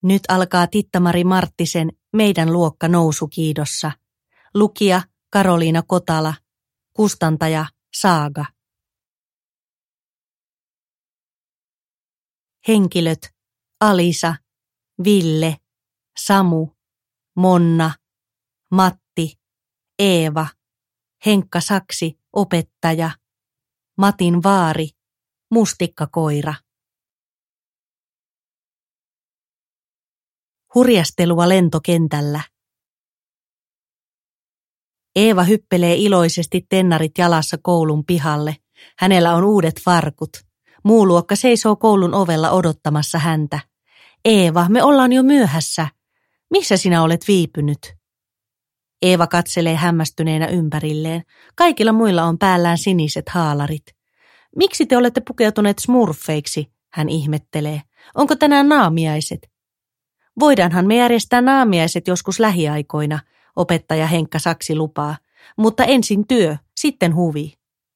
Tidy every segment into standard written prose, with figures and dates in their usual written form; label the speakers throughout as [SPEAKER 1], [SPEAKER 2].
[SPEAKER 1] Nyt alkaa Titta-Mari Marttisen Meidän luokka nousukiidossa. Lukija Karoliina Kotala. Kustantaja Saaga. Henkilöt Alisa, Ville, Samu, Monna, Matti, Eeva, Henkka Saksi, opettaja, Matin vaari, mustikkakoira. Hurjastelua lentokentällä. Eeva hyppelee iloisesti tennarit jalassa koulun pihalle. Hänellä on uudet farkut. Muu luokka seisoo koulun ovella odottamassa häntä. Eeva, me ollaan jo myöhässä. Missä sinä olet viipynyt? Eeva katselee hämmästyneenä ympärilleen. Kaikilla muilla on päällään siniset haalarit. Miksi te olette pukeutuneet smurfeiksi? Hän ihmettelee. Onko tänään naamiaiset? Voidaanhan me järjestää naamiaiset joskus lähiaikoina, opettaja Henkka Saksi lupaa. Mutta ensin työ, sitten huvi.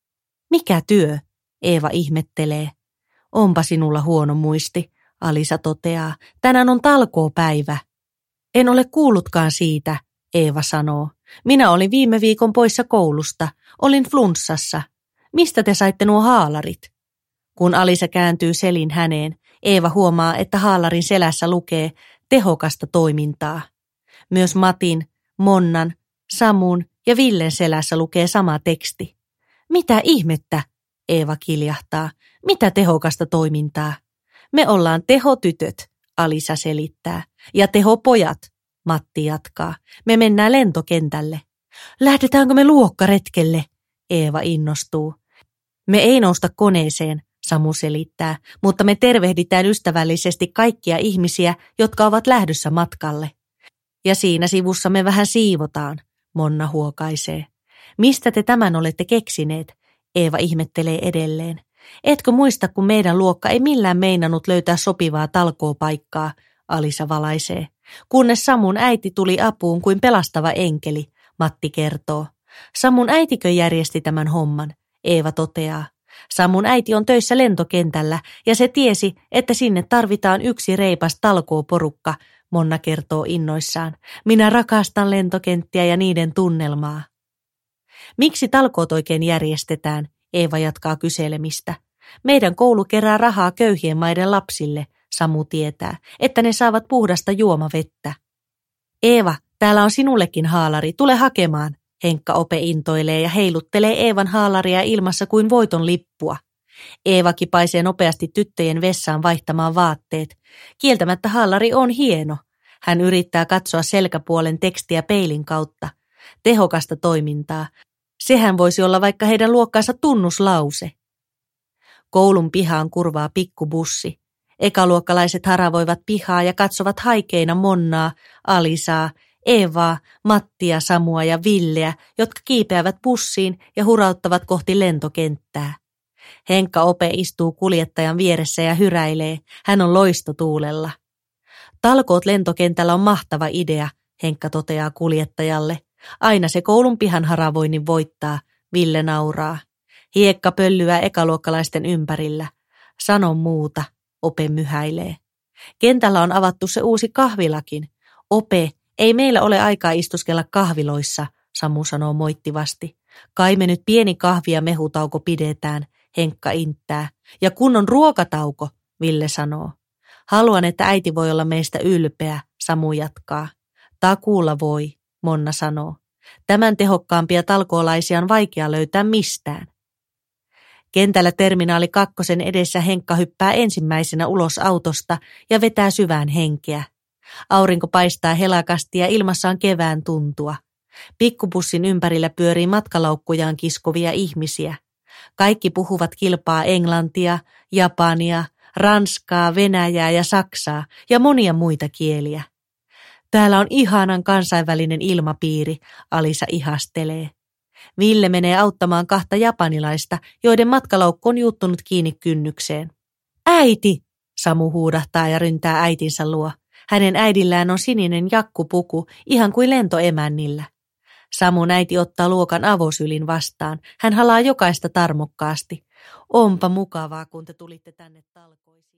[SPEAKER 1] Mikä työ? Eeva ihmettelee. Onpa sinulla huono muisti, Alisa toteaa. Tänään on talkoopäivä. En ole kuullutkaan siitä, Eeva sanoo. Minä olin viime viikon poissa koulusta. Olin flunssassa. Mistä te saitte nuo haalarit? Kun Alisa kääntyy selin häneen, Eeva huomaa, että haalarin selässä lukee tehokasta toimintaa. Myös Matin, Monnan, Samun ja Villen selässä lukee sama teksti. Mitä ihmettä? Eeva kiljahtaa. Mitä tehokasta toimintaa? Me ollaan tehotytöt, Alisa selittää. Ja tehopojat, Matti jatkaa. Me mennään lentokentälle. Lähdetäänkö me luokkaretkelle? Eeva innostuu. Me ei nousta koneeseen, Samu selittää, mutta me tervehditään ystävällisesti kaikkia ihmisiä, jotka ovat lähdössä matkalle. Ja siinä sivussa me vähän siivotaan, Monna huokaisee. Mistä te tämän olette keksineet? Eeva ihmettelee edelleen. Etkö muista, kun meidän luokka ei millään meinannut löytää sopivaa talkoopaikkaa, Alisa valaisee. Kunnes Samun äiti tuli apuun kuin pelastava enkeli, Matti kertoo. Samun äitikö järjesti tämän homman, Eeva toteaa. Samun äiti on töissä lentokentällä ja se tiesi, että sinne tarvitaan yksi reipas talkooporukka, Monna kertoo innoissaan. Minä rakastan lentokenttiä ja niiden tunnelmaa. Miksi talkoot oikein järjestetään? Eeva jatkaa kyselemistä. Meidän koulu kerää rahaa köyhien maiden lapsille, Samu tietää, että ne saavat puhdasta juomavettä. Eeva, täällä on sinullekin haalari, tule hakemaan. Henkka Ope intoilee ja heiluttelee Eevan haalaria ilmassa kuin voiton lippua. Eeva kipaisee nopeasti tyttöjen vessaan vaihtamaan vaatteet. Kieltämättä haalari on hieno. Hän yrittää katsoa selkäpuolen tekstiä peilin kautta. Tehokasta toimintaa. Sehän voisi olla vaikka heidän luokkansa tunnuslause. Koulun pihaan kurvaa pikkubussi. Ekaluokkalaiset haravoivat pihaa ja katsovat haikeina Monnaa, Alisaa, Eevaa, Mattia, Samua ja Villeä, jotka kiipeävät bussiin ja hurauttavat kohti lentokenttää. Henkka Ope istuu kuljettajan vieressä ja hyräilee. Hän on loistotuulella. Talkoot lentokentällä on mahtava idea, Henkka toteaa kuljettajalle. Aina se koulun pihan haravoinnin voittaa, Ville nauraa. Hiekka pöllyää ekaluokkalaisten ympärillä. Sano muuta, Ope myhäilee. Kentällä on avattu se uusi kahvilakin. Ope, ei meillä ole aikaa istuskella kahviloissa, Samu sanoo moittivasti. Kai me nyt pieni kahvi- ja mehutauko pidetään, Henkka inttää. Ja kunnon ruokatauko, Ville sanoo. Haluan, että äiti voi olla meistä ylpeä, Samu jatkaa. Takuulla voi, Monna sanoo. Tämän tehokkaampia talkoolaisia on vaikea löytää mistään. Kentällä terminaali 2 edessä Henkka hyppää ensimmäisenä ulos autosta ja vetää syvään henkeä. Aurinko paistaa helakasti ja ilmassa on kevään tuntua. Pikkubussin ympärillä pyörii matkalaukkujaan kiskovia ihmisiä. Kaikki puhuvat kilpaa englantia, japania, ranskaa, venäjää ja saksaa ja monia muita kieliä. Täällä on ihanan kansainvälinen ilmapiiri, Alisa ihastelee. Ville menee auttamaan 2 japanilaista, joiden matkalaukku on juuttunut kiinni kynnykseen. Äiti, Samu huudahtaa ja ryntää äitinsä luo. Hänen äidillään on sininen jakkupuku, ihan kuin lentoemännillä. Samun äiti ottaa luokan avosylin vastaan. Hän halaa jokaista tarmokkaasti. Onpa mukavaa, kun te tulitte tänne talkoisiin.